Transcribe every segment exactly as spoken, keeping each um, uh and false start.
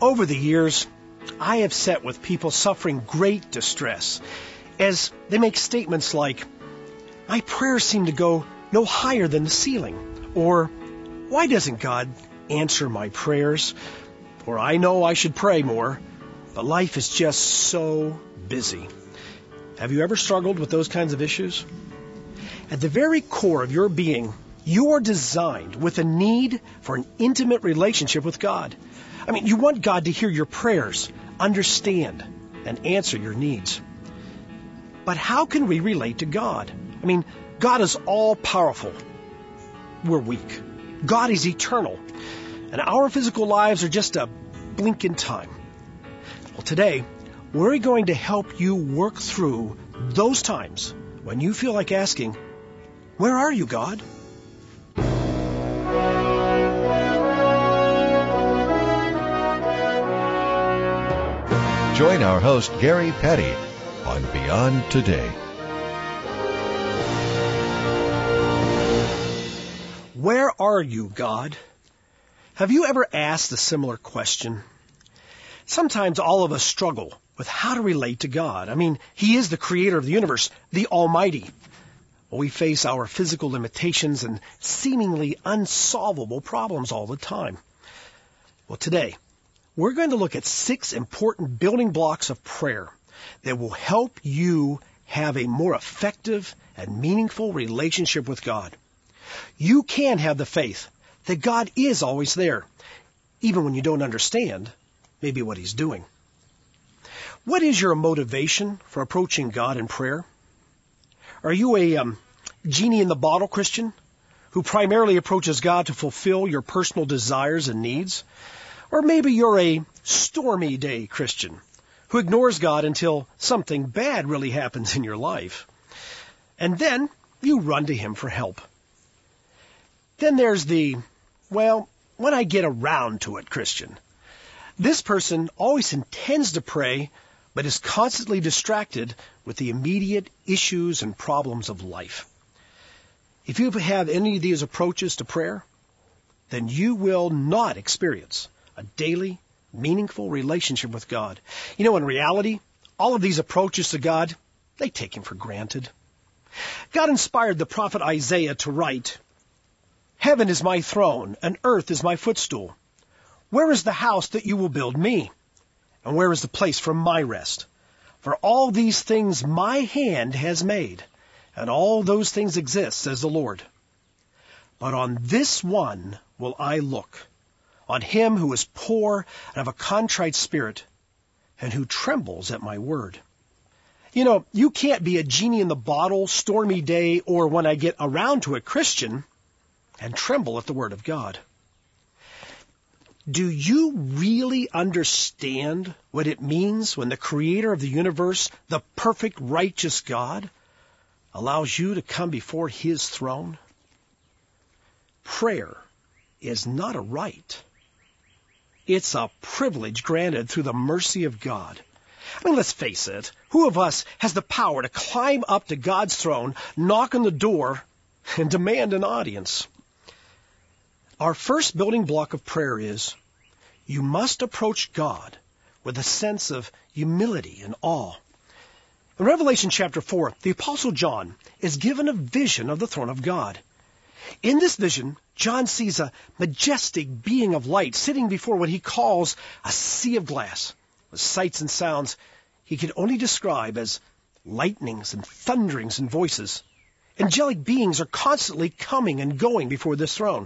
Over the years, I have sat with people suffering great distress as they make statements like, "My prayers seem to go no higher than the ceiling," or "Why doesn't God answer my prayers?" or "I know I should pray more, but life is just so busy." Have you ever struggled with those kinds of issues? At the very core of your being, you are designed with a need for an intimate relationship with God. I mean, you want God to hear your prayers, understand, and answer your needs. But how can we relate to God? I mean, God is all-powerful. We're weak. God is eternal. And our physical lives are just a blink in time. Well, today, we're going to help you work through those times when you feel like asking, "Where are you, God?" Join our host, Gary Petty, on Beyond Today. Where are you, God? Have you ever asked a similar question? Sometimes all of us struggle with how to relate to God. I mean, He is the creator of the universe, the Almighty. Well, we face our physical limitations and seemingly unsolvable problems all the time. Well, today, we're going to look at six important building blocks of prayer that will help you have a more effective and meaningful relationship with God. You can have the faith that God is always there, even when you don't understand maybe what He's doing. What is your motivation for approaching God in prayer? Are you a um, genie-in-the-bottle Christian who primarily approaches God to fulfill your personal desires and needs? Or maybe you're a stormy day Christian who ignores God until something bad really happens in your life. And then you run to Him for help. Then there's the, well, when I get around to it Christian. This person always intends to pray, but is constantly distracted with the immediate issues and problems of life. If you have any of these approaches to prayer, then you will not experience a daily, meaningful relationship with God. You know, in reality, all of these approaches to God, they take Him for granted. God inspired the prophet Isaiah to write, "Heaven is my throne, and earth is my footstool. Where is the house that you will build me? And where is the place for my rest? For all these things my hand has made, and all those things exist, says the Lord. But on this one will I look, on him who is poor and of a contrite spirit, and who trembles at my word." You know, you can't be a genie-in-the-bottle, stormy day, or when I get around to it Christian, and tremble at the word of God. Do you really understand what it means when the creator of the universe, the perfect righteous God, allows you to come before His throne? Prayer is not a right. It's a privilege granted through the mercy of God. I mean, let's face it. Who of us has the power to climb up to God's throne, knock on the door, and demand an audience? Our first building block of prayer is you must approach God with a sense of humility and awe. In Revelation chapter four, the Apostle John is given a vision of the throne of God. In this vision, John sees a majestic being of light sitting before what he calls a sea of glass, with sights and sounds he could only describe as lightnings and thunderings and voices. Angelic beings are constantly coming and going before this throne.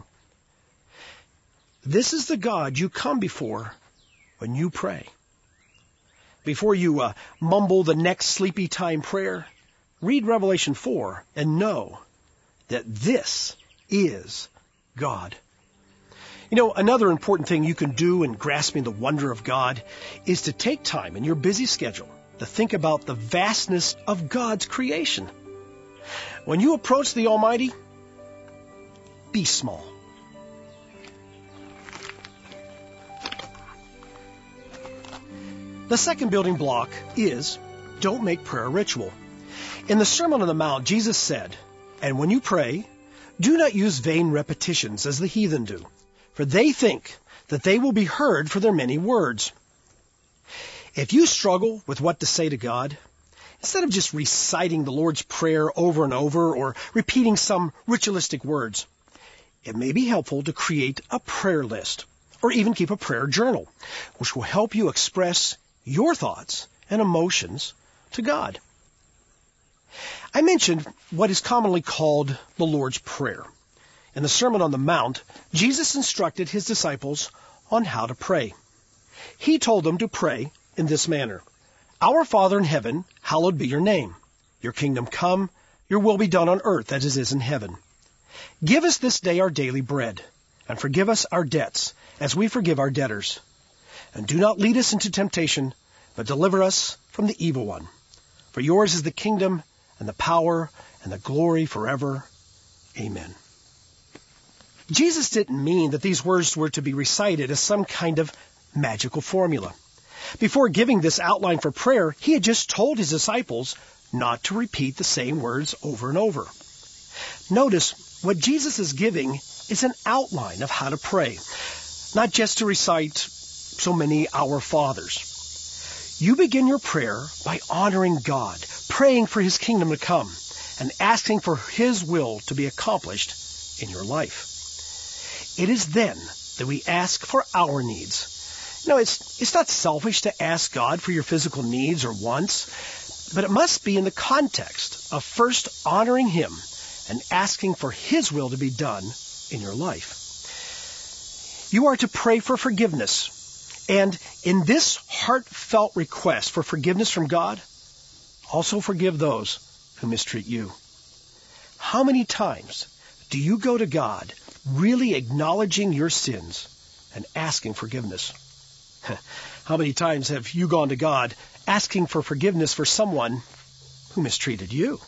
This is the God you come before when you pray. Before you uh, mumble the next sleepy time prayer, read Revelation four and know that this is God. You know, another important thing you can do in grasping the wonder of God is to take time in your busy schedule to think about the vastness of God's creation. When you approach the Almighty, be small. The second building block is don't make prayer a ritual. In the Sermon on the Mount, Jesus said, "And when you pray, do not use vain repetitions as the heathen do, for they think that they will be heard for their many words. If you struggle with what to say to God, instead of just reciting the Lord's Prayer over and over or repeating some ritualistic words, it may be helpful to create a prayer list or even keep a prayer journal, which will help you express your thoughts and emotions to God. I mentioned what is commonly called the Lord's Prayer. In the Sermon on the Mount, Jesus instructed his disciples on how to pray. He told them to pray in this manner: Our Father in heaven, hallowed be your name. Your kingdom come, your will be done on earth as it is in heaven. Give us this day our daily bread, and forgive us our debts, as we forgive our debtors. And do not lead us into temptation, but deliver us from the evil one. For yours is the kingdom, and the power, and the glory forever. Amen. Jesus didn't mean that these words were to be recited as some kind of magical formula. Before giving this outline for prayer, he had just told his disciples not to repeat the same words over and over. Notice, what Jesus is giving is an outline of how to pray, not just to recite so many Our Fathers. You begin your prayer by honoring God, praying for his kingdom to come, and asking for his will to be accomplished in your life. It is then that we ask for our needs. You know, it's, it's not selfish to ask God for your physical needs or wants, but it must be in the context of first honoring him and asking for his will to be done in your life. You are to pray for forgiveness. And in this heartfelt request for forgiveness from God, also forgive those who mistreat you. How many times do you go to God really acknowledging your sins and asking forgiveness? How many times have you gone to God asking for forgiveness for someone who mistreated you?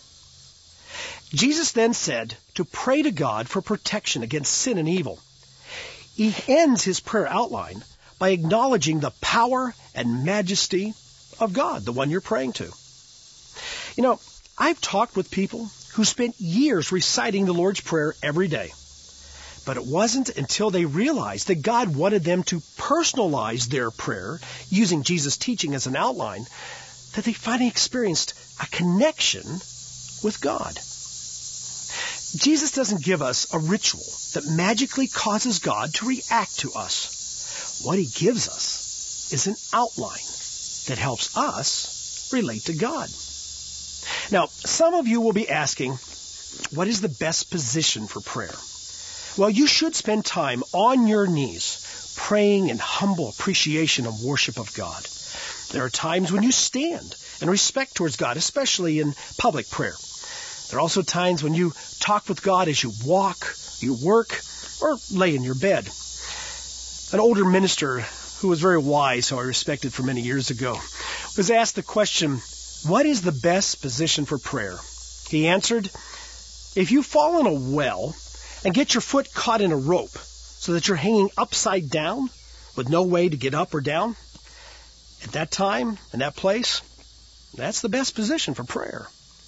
Jesus then said to pray to God for protection against sin and evil. He ends his prayer outline by acknowledging the power and majesty of God, the one you're praying to. You know, I've talked with people who spent years reciting the Lord's Prayer every day. But it wasn't until they realized that God wanted them to personalize their prayer using Jesus' teaching as an outline that they finally experienced a connection with God. Jesus doesn't give us a ritual that magically causes God to react to us. What he gives us is an outline that helps us relate to God. Now, some of you will be asking, what is the best position for prayer? Well, you should spend time on your knees, praying in humble appreciation and worship of God. There are times when you stand in respect towards God, especially in public prayer. There are also times when you talk with God as you walk, you work, or lay in your bed. An older minister who was very wise, who I respected for many years ago, was asked the question, what is the best position for prayer? He answered, if you fall in a well and get your foot caught in a rope so that you're hanging upside down with no way to get up or down, at that time, in that place, that's the best position for prayer.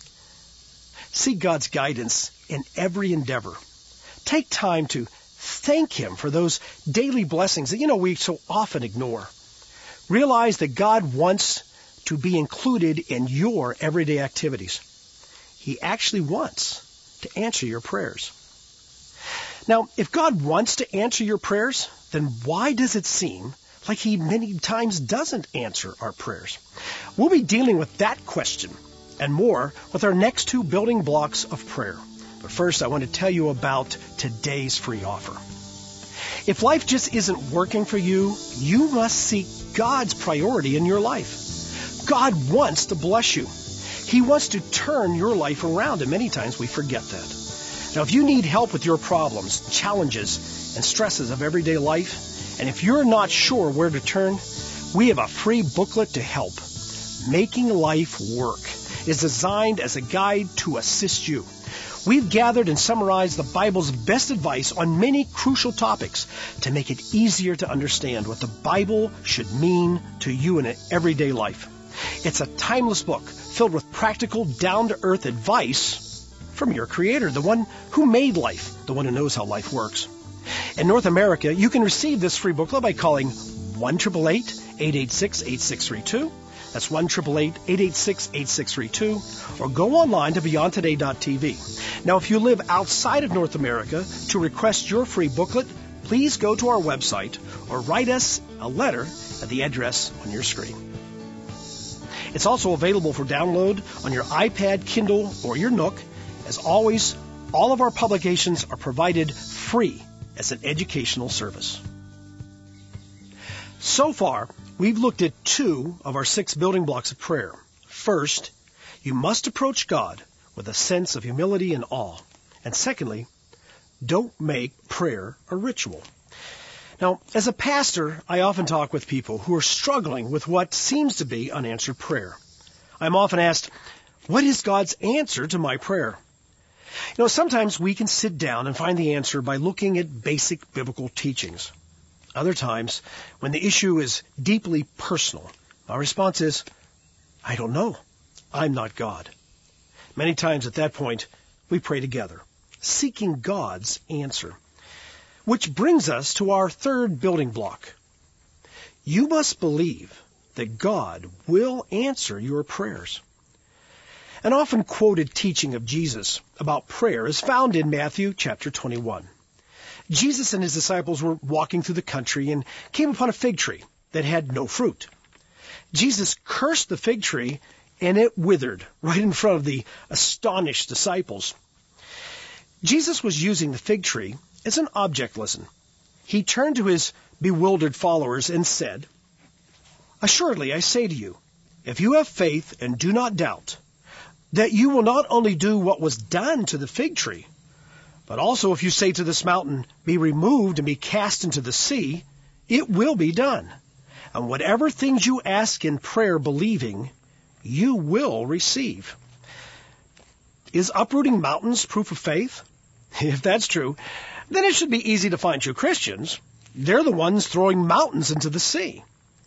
Seek God's guidance in every endeavor. Take time to thank him for those daily blessings that, you know, we so often ignore. Realize that God wants to be included in your everyday activities. He actually wants to answer your prayers. Now, if God wants to answer your prayers, then why does it seem like he many times doesn't answer our prayers? We'll be dealing with that question and more with our next two building blocks of prayer. But first, I want to tell you about today's free offer. If life just isn't working for you, you must seek God's priority in your life. God wants to bless you. He wants to turn your life around, and many times we forget that. Now, if you need help with your problems, challenges, and stresses of everyday life, and if you're not sure where to turn, we have a free booklet to help. Making Life Work is designed as a guide to assist you. We've gathered and summarized the Bible's best advice on many crucial topics to make it easier to understand what the Bible should mean to you in an everyday life. It's a timeless book filled with practical, down-to-earth advice from your Creator, the one who made life, the one who knows how life works. In North America, you can receive this free booklet by calling one eight eight eight, eight eight six, eight six three two. That's one eight eight eight, eight eight six, eight six three two. Or go online to beyond today dot t v. Now, if you live outside of North America, to request your free booklet, please go to our website or write us a letter at the address on your screen. It's also available for download on your iPad, Kindle, or your Nook. As always, all of our publications are provided free as an educational service. So far, we've looked at two of our six building blocks of prayer. First, you must approach God with a sense of humility and awe. And secondly, don't make prayer a ritual. Now, as a pastor, I often talk with people who are struggling with what seems to be unanswered prayer. I'm often asked, what is God's answer to my prayer? You know, sometimes we can sit down and find the answer by looking at basic biblical teachings. Other times, when the issue is deeply personal, our response is, I don't know. I'm not God. Many times at that point, we pray together, seeking God's answer. Which brings us to our third building block. You must believe that God will answer your prayers. An often quoted teaching of Jesus about prayer is found in Matthew chapter twenty-one. Jesus and his disciples were walking through the country and came upon a fig tree that had no fruit. Jesus cursed the fig tree and it withered right in front of the astonished disciples. Jesus was using the fig tree as an object lesson. He turned to his bewildered followers and said, Assuredly, I say to you, if you have faith and do not doubt, that you will not only do what was done to the fig tree, but also if you say to this mountain, be removed and be cast into the sea, it will be done. And whatever things you ask in prayer believing, you will receive. Is uprooting mountains proof of faith? If that's true, then it should be easy to find true Christians. They're the ones throwing mountains into the sea.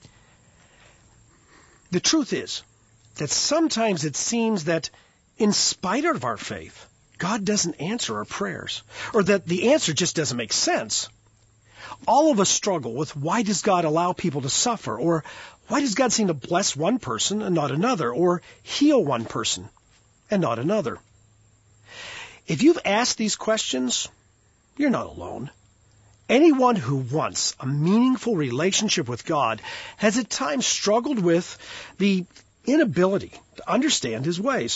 The truth is that sometimes it seems that in spite of our faith, God doesn't answer our prayers, or that the answer just doesn't make sense. All of us struggle with why does God allow people to suffer, or why does God seem to bless one person and not another, or heal one person and not another? If you've asked these questions, you're not alone. Anyone who wants a meaningful relationship with God has at times struggled with the inability to understand his ways.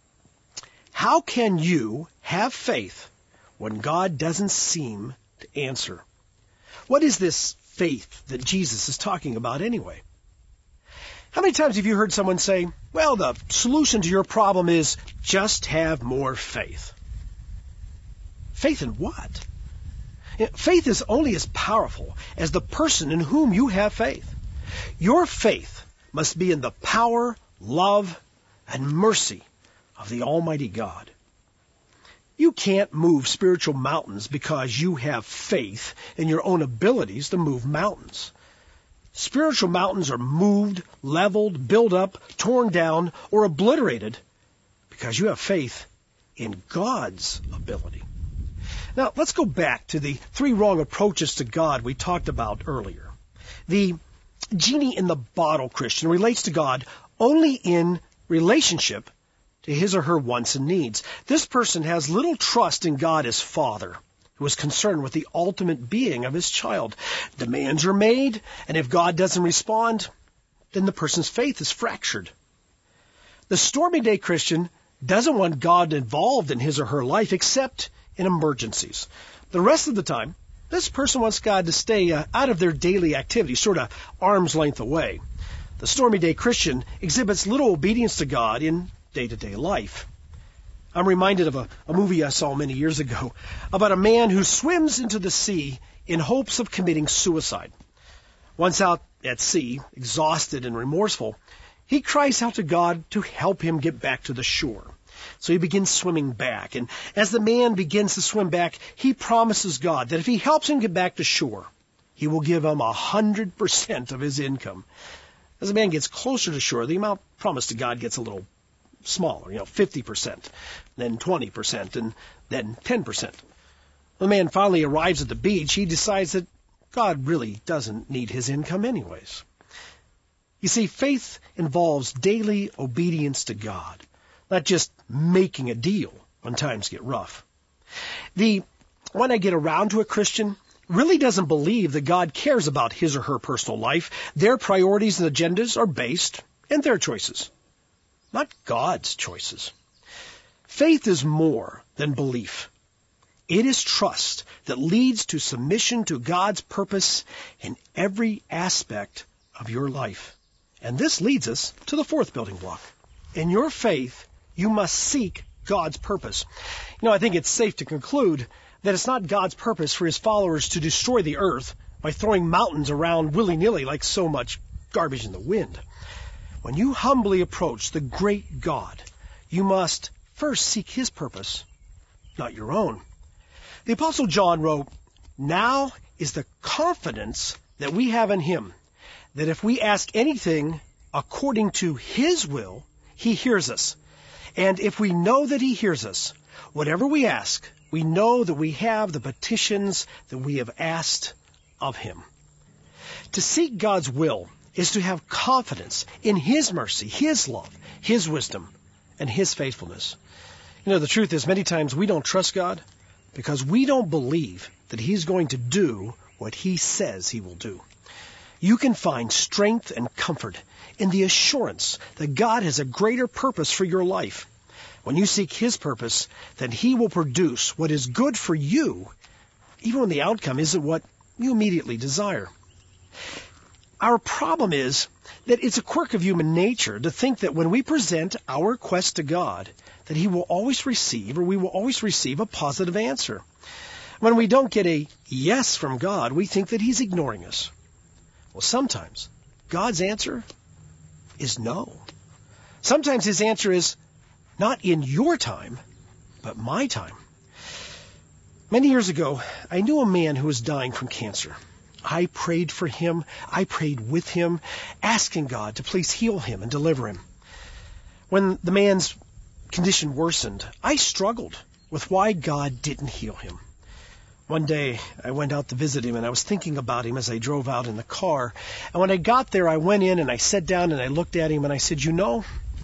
How can you have faith when God doesn't seem to answer? What is this faith that Jesus is talking about anyway? How many times have you heard someone say, well, the solution to your problem is just have more faith? Faith in what? Faith is only as powerful as the person in whom you have faith. Your faith must be in the power, love, and mercy of the Almighty God. You can't move spiritual mountains because you have faith in your own abilities to move mountains. Spiritual mountains are moved, leveled, built up, torn down, or obliterated because you have faith in God's ability. Now, let's go back to the three wrong approaches to God we talked about earlier. The genie in the bottle Christian relates to God only in relationship to his or her wants and needs. This person has little trust in God as Father, who is concerned with the ultimate being of his child. Demands are made, and if God doesn't respond, then the person's faith is fractured. The stormy day Christian doesn't want God involved in his or her life except in emergencies. The rest of the time, this person wants God to stay uh, out of their daily activities, sort of arm's length away. The stormy day Christian exhibits little obedience to God in day-to-day life. I'm reminded of a, a movie I saw many years ago about a man who swims into the sea in hopes of committing suicide. Once out at sea, exhausted and remorseful, he cries out to God to help him get back to the shore. So he begins swimming back, and as the man begins to swim back, he promises God that if he helps him get back to shore, he will give him a hundred percent of his income. As the man gets closer to shore, the amount promised to God gets a little smaller, you know, fifty percent, then twenty percent, and then ten percent. When the man finally arrives at the beach, he decides that God really doesn't need his income anyways. You see, faith involves daily obedience to God, not just making a deal when times get rough. The when I get around to a Christian really doesn't believe that God cares about his or her personal life. Their priorities and agendas are based in their choices, not God's choices. Faith is more than belief. It is trust that leads to submission to God's purpose in every aspect of your life. And this leads us to the fourth building block. In your faith, you must seek God's purpose. You know, I think it's safe to conclude that it's not God's purpose for his followers to destroy the earth by throwing mountains around willy-nilly like so much garbage in the wind. When you humbly approach the great God, you must first seek his purpose, not your own. The Apostle John wrote, "Now is the confidence that we have in him, that if we ask anything according to his will, he hears us. And if we know that he hears us, whatever we ask, we know that we have the petitions that we have asked of him." To seek God's will is to have confidence in his mercy, his love, his wisdom, and his faithfulness. You know, the truth is many times we don't trust God because we don't believe that he's going to do what he says he will do. You can find strength and comfort in the assurance that God has a greater purpose for your life. When you seek his purpose, then he will produce what is good for you, even when the outcome isn't what you immediately desire. Our problem is that it's a quirk of human nature to think that when we present our request to God, that he will always receive, or we will always receive, a positive answer. When we don't get a yes from God, we think that he's ignoring us. Well, sometimes God's answer is no. Sometimes his answer is not in your time, but my time. Many years ago, I knew a man who was dying from cancer. I prayed for him. I prayed with him, asking God to please heal him and deliver him. When the man's condition worsened, I struggled with why God didn't heal him. One day, I went out to visit him, and I was thinking about him as I drove out in the car. And when I got there, I went in, and I sat down, and I looked at him, and I said, "You know,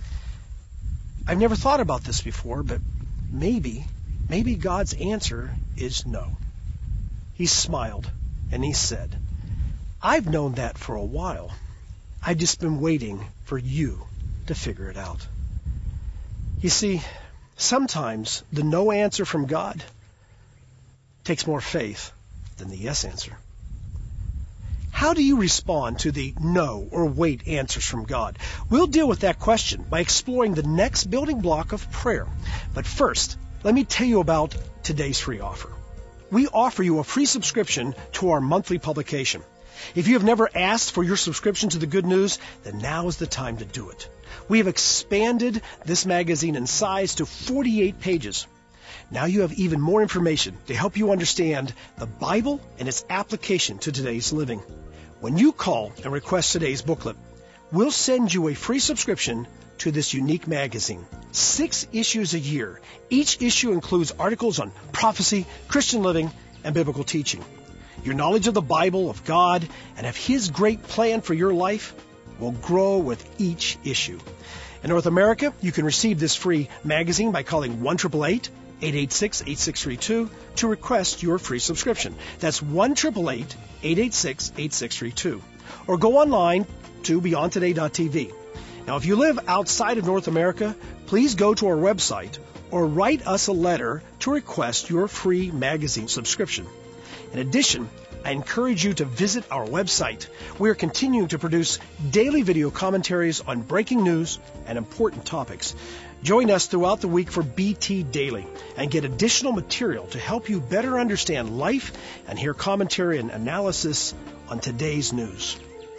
I've never thought about this before, but maybe, maybe God's answer is no." He smiled, and he said, "I've known that for a while. I've just been waiting for you to figure it out." You see, sometimes the no answer from God takes more faith than the yes answer. How do you respond to the no or wait answers from God? We'll deal with that question by exploring the next building block of prayer. But first, let me tell you about today's free offer. We offer you a free subscription to our monthly publication. If you have never asked for your subscription to the Good News, then now is the time to do it. We have expanded this magazine in size to forty-eight pages. Now you have even more information to help you understand the Bible and its application to today's living. When you call and request today's booklet, we'll send you a free subscription to this unique magazine. Six issues a year. Each issue includes articles on prophecy, Christian living, and biblical teaching. Your knowledge of the Bible, of God, and of his great plan for your life will grow with each issue. In North America, you can receive this free magazine by calling one eight eight eight, eight eight six, eight six three two to request your free subscription. That's one eight eight eight, eight eight six, eight six three two. Or go online to beyond today dot t v. Now, if you live outside of North America, please go to our website or write us a letter to request your free magazine subscription. In addition, I encourage you to visit our website. We are continuing to produce daily video commentaries on breaking news and important topics. Join us throughout the week for B T Daily and get additional material to help you better understand life and hear commentary and analysis on today's news.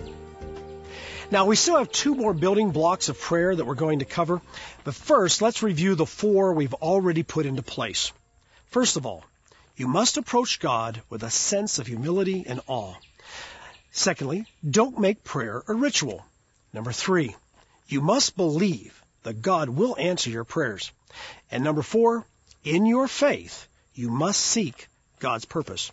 Now, we still have two more building blocks of prayer that we're going to cover. But first, let's review the four we've already put into place. First of all, you must approach God with a sense of humility and awe. Secondly, don't make prayer a ritual. Number three, you must believe that God will answer your prayers. And number four, in your faith, you must seek God's purpose.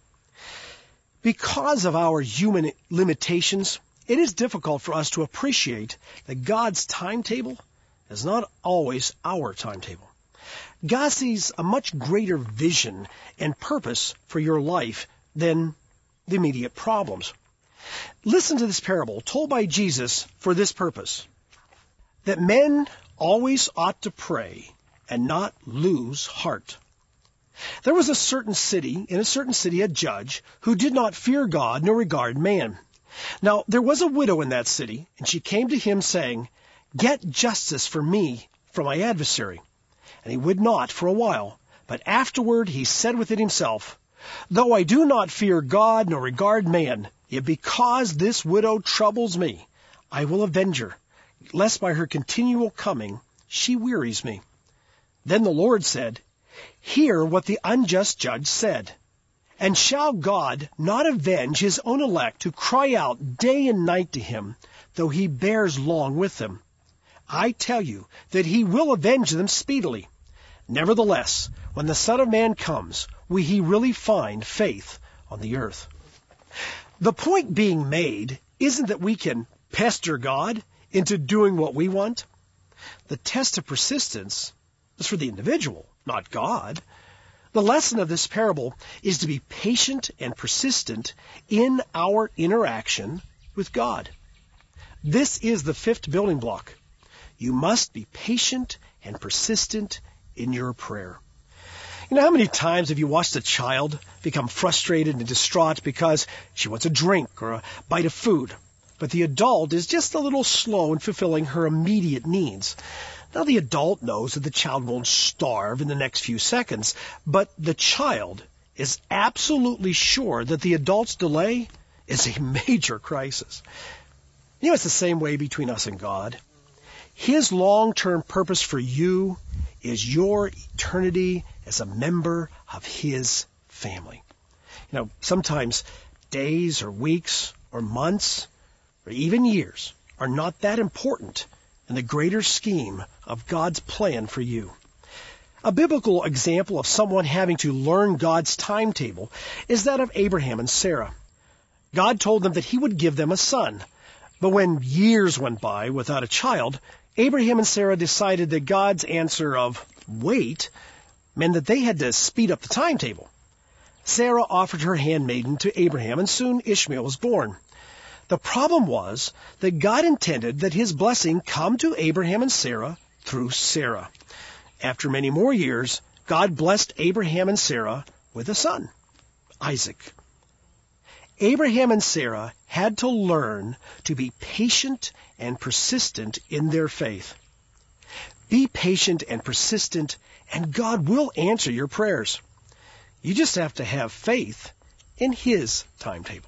Because of our human limitations, it is difficult for us to appreciate that God's timetable is not always our timetable. God sees a much greater vision and purpose for your life than the immediate problems. Listen to this parable told by Jesus for this purpose, that men always ought to pray and not lose heart. There was a certain city, in a certain city, a judge who did not fear God nor regard man. Now there was a widow in that city, and she came to him saying, "Get justice for me from my adversary." And he would not for a while, but afterward he said within himself, "Though I do not fear God nor regard man, yet because this widow troubles me, I will avenge her, lest by her continual coming she wearies me." Then the Lord said, "Hear what the unjust judge said. And shall God not avenge his own elect who cry out day and night to him, though he bears long with them? I tell you that he will avenge them speedily. Nevertheless, when the Son of Man comes, will he really find faith on the earth?" The point being made isn't that we can pester God into doing what we want. The test of persistence is for the individual, not God. The lesson of this parable is to be patient and persistent in our interaction with God. This is the fifth building block. You must be patient and persistent in your prayer. You know, how many times have you watched a child become frustrated and distraught because she wants a drink or a bite of food, but the adult is just a little slow in fulfilling her immediate needs? Now, the adult knows that the child won't starve in the next few seconds, but the child is absolutely sure that the adult's delay is a major crisis. You know, it's the same way between us and God. His long-term purpose for you is your eternity as a member of his family. You know, sometimes days or weeks or months or even years are not that important in the greater scheme of God's plan for you. A biblical example of someone having to learn God's timetable is that of Abraham and Sarah. God told them that he would give them a son, but when years went by without a child, Abraham and Sarah decided that God's answer of wait meant that they had to speed up the timetable. Sarah offered her handmaiden to Abraham, and soon Ishmael was born. The problem was that God intended that his blessing come to Abraham and Sarah through Sarah. After many more years, God blessed Abraham and Sarah with a son, Isaac. Abraham and Sarah had to learn to be patient and persistent in their faith. Be patient and persistent, and God will answer your prayers. You just have to have faith in his timetable.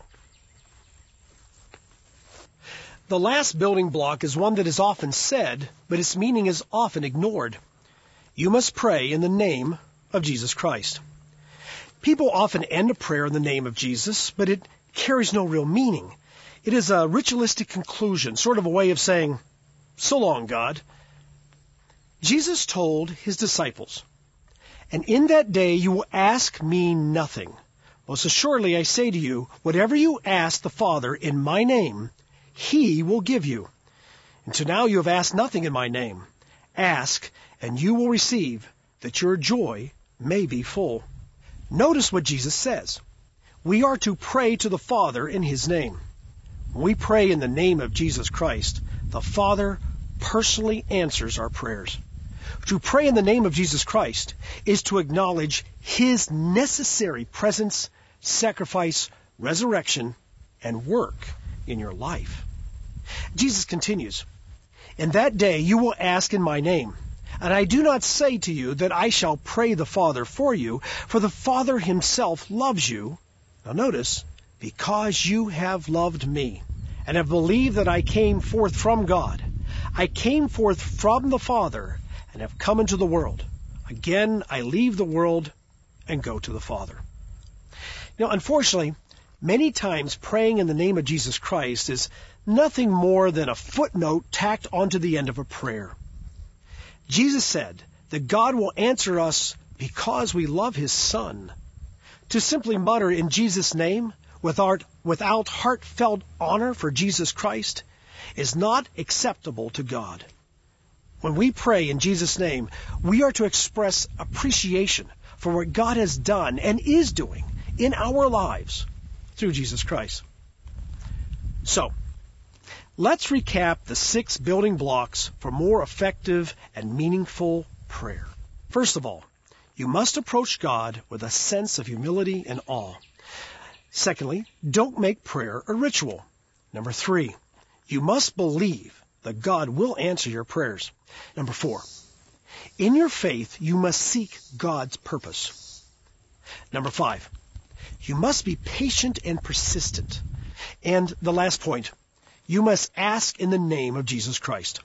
The last building block is one that is often said, but its meaning is often ignored. You must pray in the name of Jesus Christ. People often end a prayer in the name of Jesus, but it carries no real meaning. It is a ritualistic conclusion, sort of a way of saying, "So long, God." Jesus told his disciples, "And in that day you will ask me nothing. Most assuredly I say to you, whatever you ask the Father in my name, he will give you. Until now you have asked nothing in my name. Ask, and you will receive, that your joy may be full." Notice what Jesus says. We are to pray to the Father in his name. When we pray in the name of Jesus Christ, the Father personally answers our prayers. To pray in the name of Jesus Christ is to acknowledge his necessary presence, sacrifice, resurrection, and work in your life. Jesus continues, "In that day you will ask in my name. And I do not say to you that I shall pray the Father for you, for the Father himself loves you." Now notice, "because you have loved me, and have believed that I came forth from God. I came forth from the Father, and have come into the world. Again, I leave the world and go to the Father." Now, unfortunately, many times praying in the name of Jesus Christ is nothing more than a footnote tacked onto the end of a prayer. Jesus said that God will answer us because we love his Son. To simply mutter in Jesus' name without, without heartfelt honor for Jesus Christ is not acceptable to God. When we pray in Jesus' name, we are to express appreciation for what God has done and is doing in our lives through Jesus Christ. So, let's recap the six building blocks for more effective and meaningful prayer. First of all, you must approach God with a sense of humility and awe. Secondly, don't make prayer a ritual. Number three, you must believe that God will answer your prayers. Number four, in your faith, you must seek God's purpose. Number five, you must be patient and persistent. And the last point, you must ask in the name of Jesus Christ.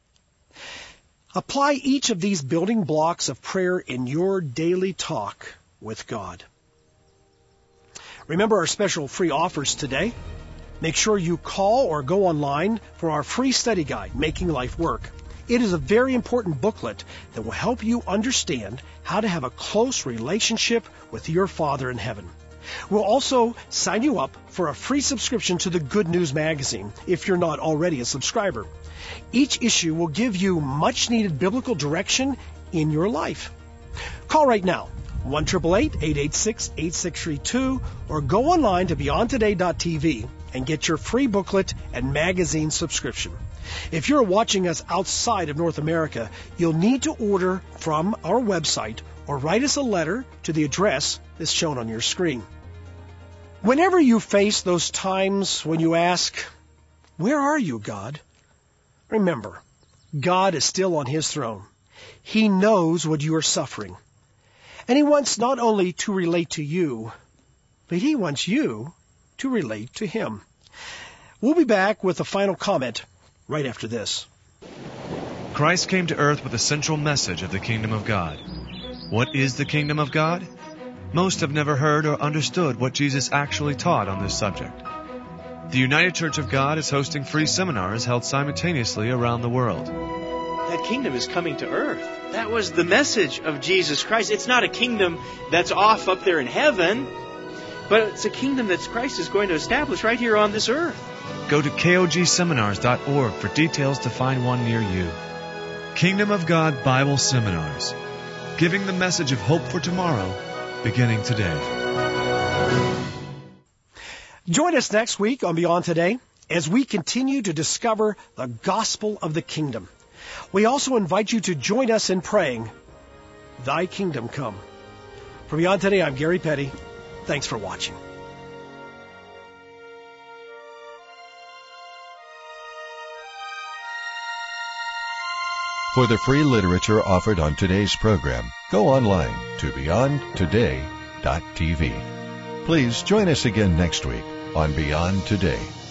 Apply each of these building blocks of prayer in your daily talk with God. Remember our special free offers today. Make sure you call or go online for our free study guide, Making Life Work. It is a very important booklet that will help you understand how to have a close relationship with your Father in heaven. We'll also sign you up for a free subscription to the Good News magazine if you're not already a subscriber. Each issue will give you much-needed biblical direction in your life. Call right now, one eight eight eight, eight eight six, eight six three two, or go online to beyond today dot t v and get your free booklet and magazine subscription. If you're watching us outside of North America, you'll need to order from our website or write us a letter to the address that's shown on your screen. Whenever you face those times when you ask, "Where are you, God?" remember, God is still on his throne. He knows what you are suffering. And he wants not only to relate to you, but he wants you to relate to him. We'll be back with a final comment right after this. Christ came to earth with a central message of the kingdom of God. What is the kingdom of God? Most have never heard or understood what Jesus actually taught on this subject. The United Church of God is hosting free seminars held simultaneously around the world. That kingdom is coming to earth. That was the message of Jesus Christ. It's not a kingdom that's off up there in heaven, but it's a kingdom that Christ is going to establish right here on this earth. Go to K O G seminars dot org for details to find one near you. Kingdom of God Bible Seminars, giving the message of hope for tomorrow, beginning today. Join us next week on Beyond Today as we continue to discover the gospel of the kingdom. We also invite you to join us in praying, "Thy kingdom come." For Beyond Today, I'm Gary Petty. Thanks for watching. For the free literature offered on today's program, go online to beyond today dot t v. Please join us again next week on Beyond Today.